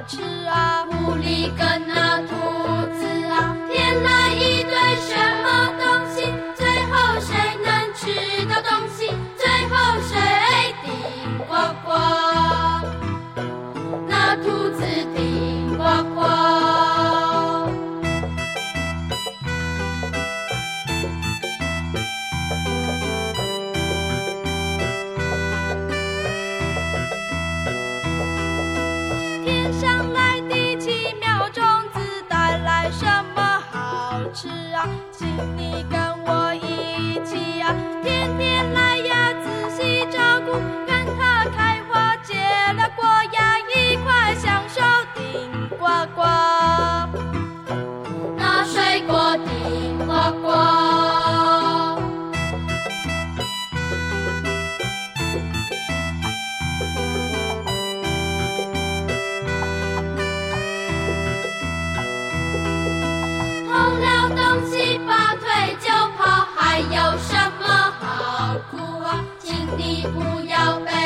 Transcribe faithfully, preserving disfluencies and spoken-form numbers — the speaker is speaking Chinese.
吃啊？ 狐狸跟那兔子啊，填了一堆什么东西？最后谁能吃到东西？最后谁顶呱呱？那兔子顶呱呱。 天上来的奇妙种子带来什么好吃啊？请你跟我一起啊，天天来呀，仔细照顾，看它开花结了果呀，一块享受顶呱呱。 那水果顶呱呱。偷了东西拔腿就跑，还有什么好哭啊？请你不要被